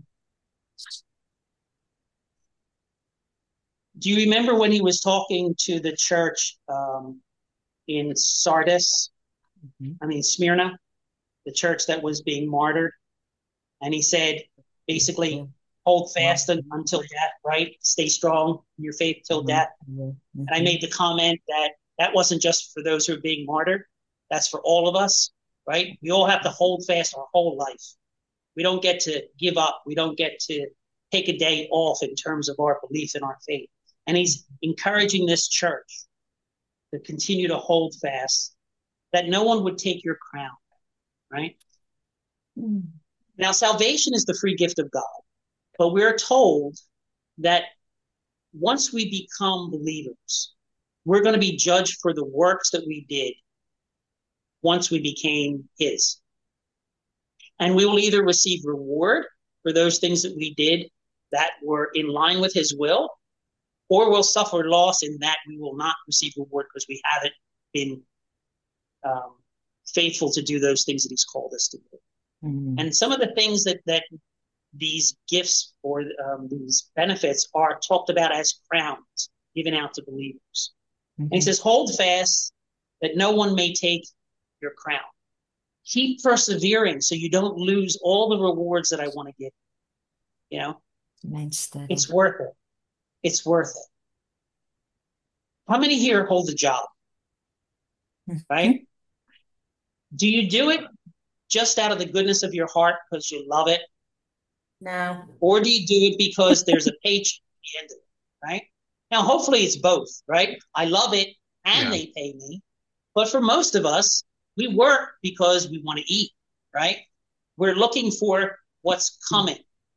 Do you remember when he was talking to the church um, in Sardis? Mm-hmm. I mean, Smyrna, the church that was being martyred. And he said, basically, mm-hmm. hold fast mm-hmm. until death, right? Stay strong in your faith till mm-hmm. death. Mm-hmm. And I made the comment that that wasn't just for those who are being martyred. That's for all of us, right? We all have to hold fast our whole life. We don't get to give up. We don't get to take a day off in terms of our belief in our faith. And he's encouraging this church to continue to hold fast, that no one would take your crown. right? Mm. Now, salvation is the free gift of God, but we're told that once we become believers, we're going to be judged for the works that we did once we became his. And we will either receive reward for those things that we did that were in line with his will, or we'll suffer loss in that we will not receive reward because we haven't been um, faithful to do those things that he's called us to do. Mm. And some of the things that, that these gifts or um, these benefits are talked about as crowns given out to believers. Mhm. And he says, hold fast that no one may take your crown. Keep persevering so you don't lose all the rewards that I want to give you. You know, Remain steady. it's worth it. It's worth it. How many here hold a job? Right? Do you do it just out of the goodness of your heart because you love it? No. Or do you do it because there's a paycheck at the end of it? Right? Now, hopefully it's both, right? I love it and Yeah. they pay me. But for most of us, we work because we want to eat, right? We're looking for what's coming.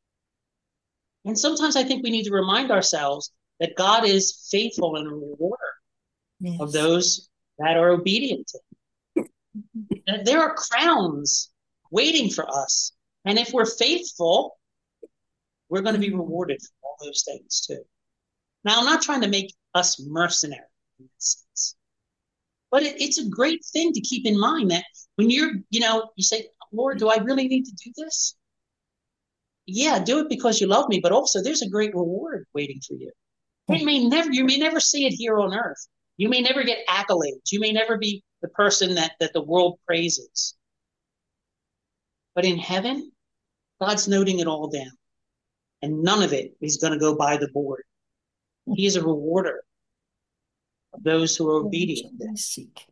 And sometimes I think we need to remind ourselves that God is faithful and a rewarder Yes. of those that are obedient to him. That there are crowns waiting for us. And if we're faithful, we're going to be rewarded for all those things too. Now, I'm not trying to make us mercenary in that sense. But it, it's a great thing to keep in mind that when you're, you know, you say, Lord, do I really need to do this? Yeah, do it because you love me, but also there's a great reward waiting for you. It may never, you may never see it here on earth. You may never get accolades. You may never be the person that, that the world praises. But in heaven, God's noting it all down. And none of it is going to go by the board. He is a rewarder of those who are obedient. Diligently seek.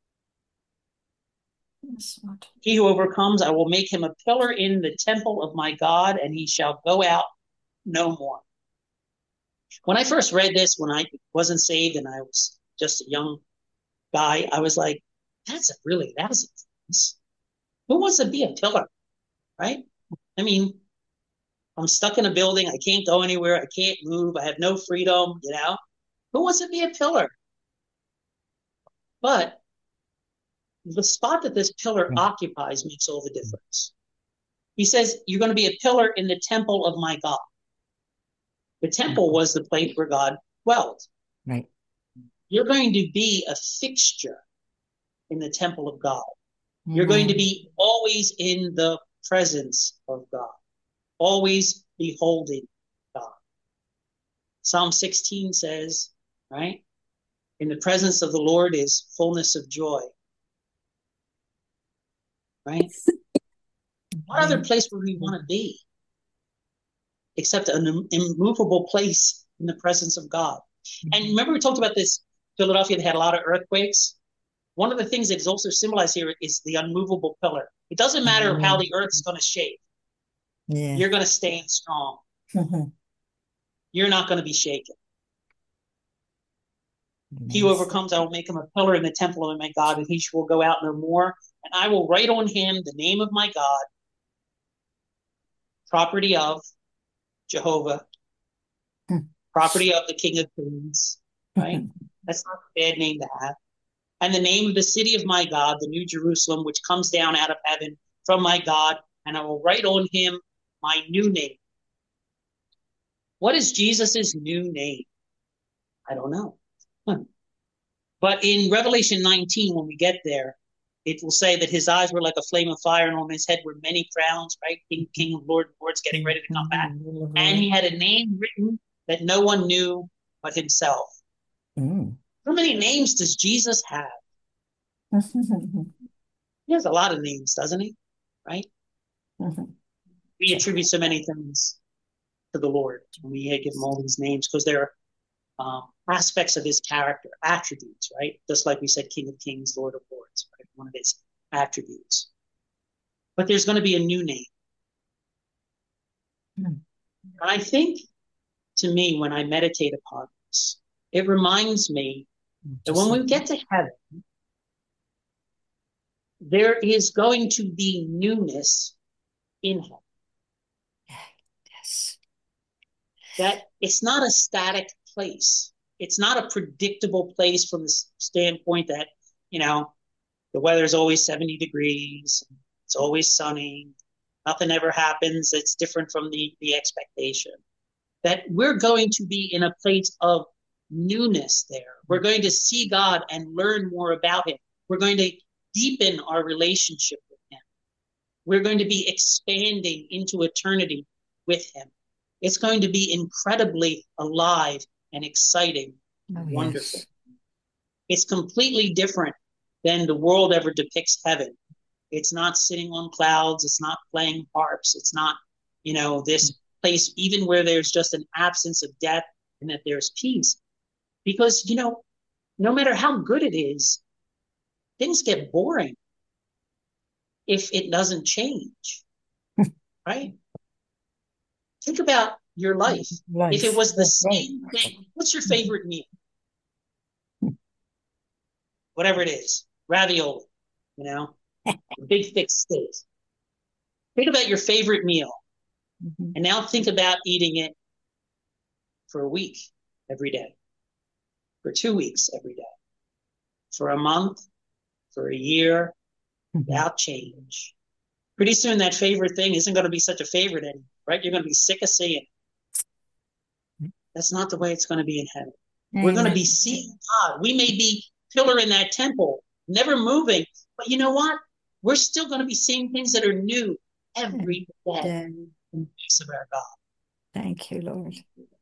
Yes, Lord. He who overcomes, I will make him a pillar in the temple of my God, and he shall go out no more. When I first read this, when I wasn't saved and I was just a young guy, I was like, that's a really, that's a, who wants to be a pillar, right? I mean, I'm stuck in a building. I can't go anywhere. I can't move. I have no freedom, you know? Who wants to be a pillar? But the spot that this pillar Mm. occupies makes all the difference. He says, you're going to be a pillar in the temple of my God. The temple was the place where God dwelt. Right. You're going to be a fixture in the temple of God. You're going to be always in the presence of God, always beholding God. Psalm sixteen says, right? In the presence of the Lord is fullness of joy. Right? What other place would we want to be except an immovable place in the presence of God? And remember we talked about this, Philadelphia, they had a lot of earthquakes. One of the things that is also symbolized here is the unmovable pillar. It doesn't matter how the earth is going to shake. Yeah. You're going to stand strong. Mhm. You're not going to be shaken. He who overcomes, I will make him a pillar in the temple of my God, and he will go out no more. And I will write on him the name of my God, property of Jehovah, Hmm. property of the King of Kings, right? That's not a bad name to have. And the name of the city of my God, the New Jerusalem, which comes down out of heaven from my God, and I will write on him my new name. What is Jesus's new name? I don't know. Huh. But in Revelation nineteen, when we get there, it will say that his eyes were like a flame of fire, and on his head were many crowns, right? King, King of Lord, Lords getting ready to come back. And he had a name written that no one knew but himself. Mm. How many names does Jesus have? He has a lot of names, doesn't he? Right? We attribute so many things to the Lord when we give him all these names because they're um, aspects of his character, attributes, right? Just like we said, King of Kings, Lord of Lords, right? One of his attributes. But there's going to be a new name. Mm. And I think, to me, when I meditate upon this, it reminds me that when we get to heaven, there is going to be newness in heaven. Yes. That it's not a static place. It's not a predictable place from the standpoint that, you know, the weather's always seventy degrees, it's always sunny, nothing ever happens that's different from the, the expectation. That we're going to be in a place of newness there. We're going to see God and learn more about him. We're going to deepen our relationship with him. We're going to be expanding into eternity with him. It's going to be incredibly alive and exciting and Oh, wonderful. yes. It's completely different than the world ever depicts heaven. It's not sitting on clouds. It's not playing harps. It's not, you know, this place, even where there's just an absence of death and that there's peace. Because, you know, no matter how good it is, things get boring if it doesn't change, right? Think about your life. Life. If it was the That's right. same thing, what's your favorite meal? Whatever it is, ravioli, you know, big thick steak. Think about your favorite meal. Mhm. And now think about eating it for a week every day, for two weeks every day, for a month, for a year, Mhm. without change. Pretty soon that favorite thing isn't going to be such a favorite anymore, right? You're going to be sick of seeing it. That's not the way it's going to be in heaven. We're going to Amen. be seeing God. We may be pillar in that temple, never moving, but you know what? We're still going to be seeing things that are new every day Day. in the face of our God. Thank you, Lord.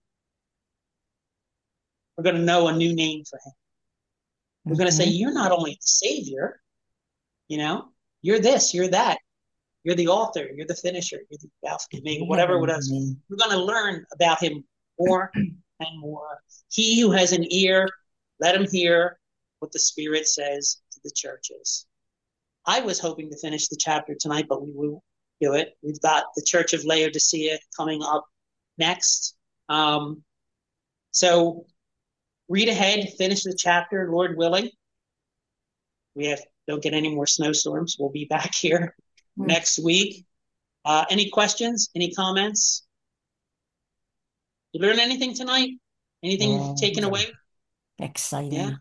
We're going to know a new name for him. We're going to say, Mhm. you're not only the Savior, you know, you're this, you're that. You're the author, you're the finisher, you're the Alpha, the Omega, whatever, whatever. Amen. We're going to learn about him more and more. He who has an ear, let him hear what the Spirit says to the churches. I was hoping to finish the chapter tonight, but we will do it. We've got the Church of Laodicea coming up next. Um, so read ahead, finish the chapter, Lord willing. We have don't get any more snowstorms. We'll be back here Mm. next week. Uh, any questions? Any comments? You learn anything tonight? Anything Oh, taken away? exciting. Yeah.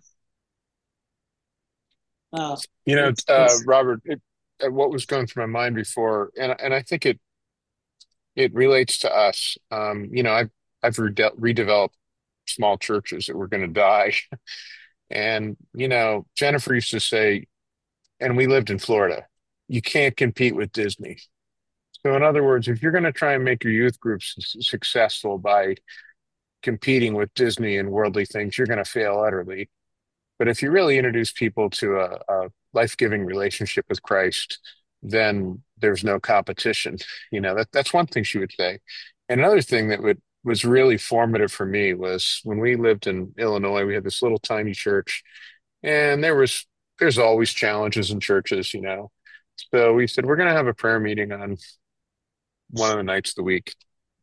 Uh, You know, it's, uh, it's, Robert, it, uh, what was going through my mind before, and and I think it it relates to us. Um, you know, I've I've rede redeveloped small churches that were going to die, and you know, Jennifer used to say, and we lived in Florida, you can't compete with Disney. So, in other words, if you're going to try and make your youth groups s- successful by competing with Disney and worldly things, you're going to fail utterly. But if you really introduce people to a, a life-giving relationship with Christ, then there's no competition. You know, that that's one thing she would say. And another thing that would was really formative for me was when we lived in Illinois, we had this little tiny church, and there was there's always challenges in churches, you know. So we said we're going to have a prayer meeting on one of the nights of the week.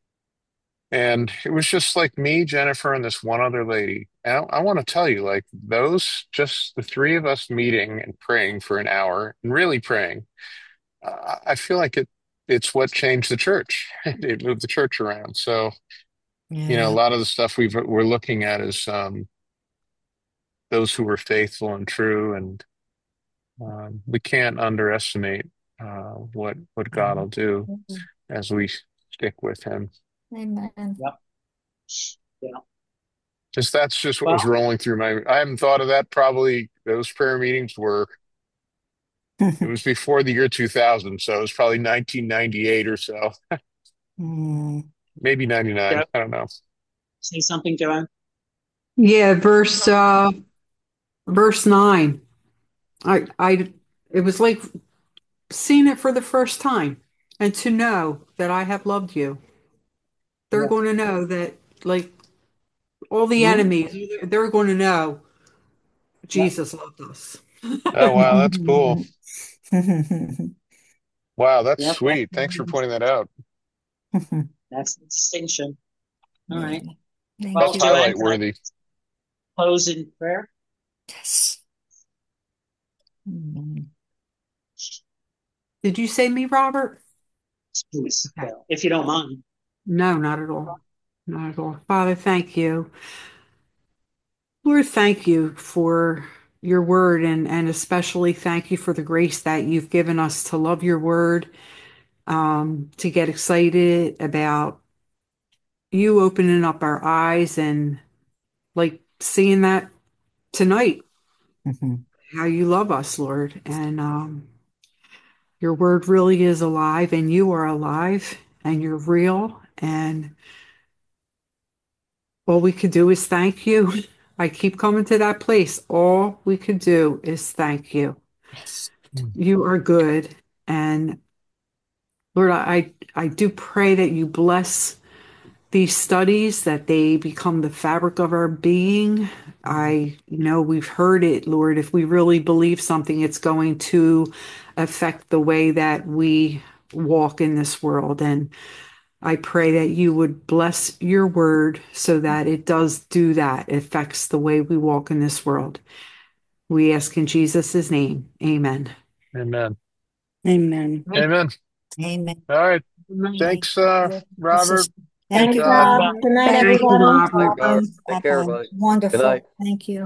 And it was just like me, Jennifer, and this one other lady. And I, I want to tell you, like those, just the three of us meeting and praying for an hour and really praying, uh, I feel like it, it's what changed the church. It moved the church around. So, you know, a Yeah. lot of the stuff we've, we're looking at is um, those who were faithful and true. And um, we can't underestimate uh, what, what God will do Mhm. as we stick with him. Amen. yep. Yeah. Just that's just what was Well, rolling through my. I haven't thought of that. Probably those prayer meetings were. It was before the year two thousand, so it was probably nineteen ninety-eight or so, Mm. maybe ninety-nine. yeah. I don't know. Say something, Joanne. Yeah, verse uh verse nine. I I it was like seeing it for the first time and to know that I have loved you. They're Yeah. going to know that like all the Mhm. enemies, they're going to know Yeah. Jesus loved us. Oh wow, that's cool. Wow, that's Yep. That's, sweet. Thanks for pointing that out. that's the distinction. All Yeah. right. Thank Well, That's you. Joanne, highlight can I worthy. close in prayer? Yes. Mm. Did you say me, Robert? Please, Okay. Bill, if you don't mind. No, not at all. Not at all. Father, thank you. Lord, thank you for your word, and, and especially thank you for the grace that you've given us to love your word, um, to get excited about you opening up our eyes and like seeing that tonight, Mhm. how you love us, Lord. And um, your word really is alive, and you are alive, and you're real. And all we could do is thank you. I keep coming to that place. All we could do is thank you. Yes. You are good. And Lord, I, I do pray that you bless these studies, that they become the fabric of our being. I you know we've heard it, Lord. If we really believe something, it's going to affect the way that we walk in this world. And I pray that you would bless your word so that it does do that. It affects the way we walk in this world. We ask in Jesus' name. Amen. Amen. Amen. Amen. Amen. All right. Thank Thanks, uh, This Robert. is, Good thank Thanks, you. job. Rob. Robert. Good night, Thank Thank you, everybody. you. Robert. Night, Bob. Robin. Take Have care, a everybody. Good wonderful. night. Thank you.